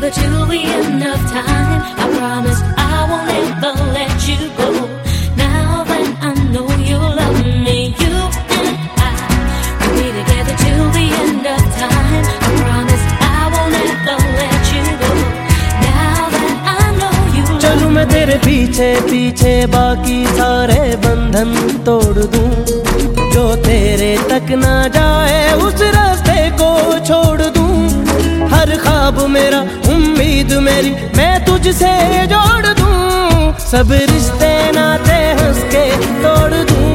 together till the end of time. I promise I won't ever let you go. Now that I know you love me, you and I will be together till the end of time. I promise I won't ever let you go. Now that I know you love me. चलूं मैं तेरे पीछे पीछे, बाकी सारे बंधन तोड़ दूं। जो तेरे तक ना जाए उस रास्ते को छोड़ दूं। हर ख्वाब मेरा, उम्मीद मेरी, मैं तुझसे जोड़ दूं। सब रिश्ते नाते हंस के तोड़ दूं।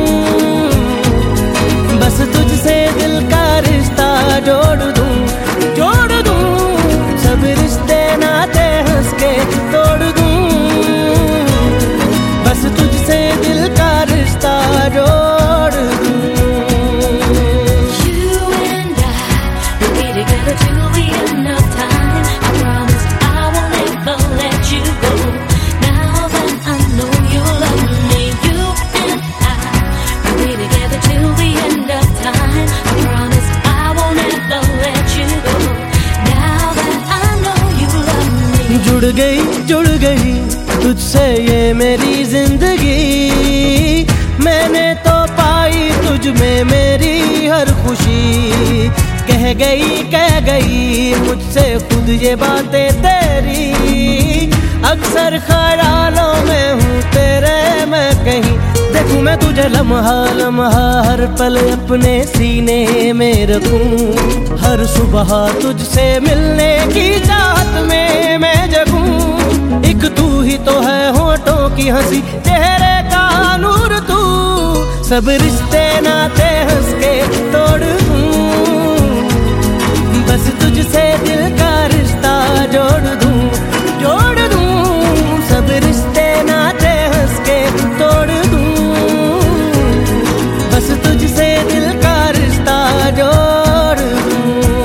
बस तुझसे दिल का रिश्ता जोड़ दूं, जोड़ दूं। सब रिश्ते नाते हंस के तोड़ दूं। बस तुझसे दिल का रिश्ता जोड़ दूं। जुड़ गई तुझसे ये मेरी जिंदगी। मैंने तो पाई तुझ में मेरी हर खुशी। कह गई मुझसे खुद ये बातें तेरी। अक्सर ख्यालों में हूँ तेरे मैं कहीं। देखूं मैं तुझे लम्हा लम्हा, हर पल अपने सीने में रखूं। हर सुबह तुझसे मिलने की चाहत में मैं जगूं। एक तू ही तो है होठों की हंसी, चेहरे का नूर तू। सब रिश्ते नाते हंस के तोड़ दूं। बस तुझसे दिल का रिश्ता जोड़ दूं, जोड़ दूं। सब रिश्ते नाते हंस के तोड़ दूं। बस तुझसे दिल का रिश्ता जोड़ दूं।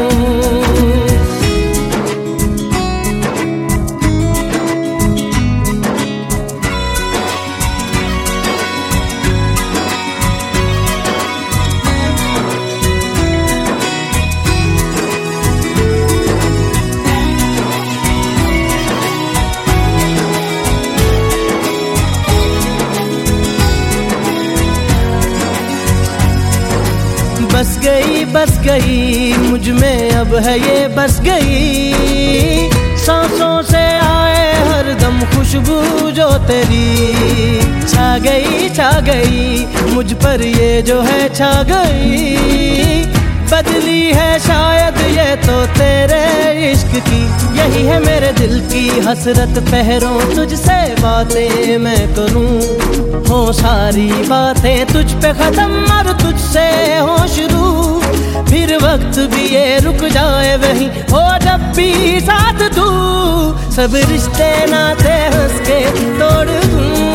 बस गई मुझ में अब है ये बस गई। सांसों से आए हर दम खुशबू जो तेरी। छा गई मुझ पर ये जो है छा गई। बदली है शायद ये तो तेरे इश्क की। यही है मेरे दिल की हसरत, पहरों तुझसे बातें मैं करूं। हो सारी बातें तुझ पे खत्म और तुझसे हो शुरू। फिर वक्त भी ये रुक जाए वहीं हो जब भी साथ तू। सब रिश्ते नाते हंस के तोड़ दूं।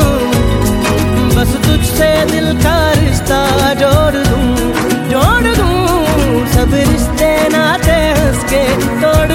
बस तुझसे दिल का रिश्ता जोड़ दूं, जोड़ दूं। सब रिश्ते नाते हंस के तोड़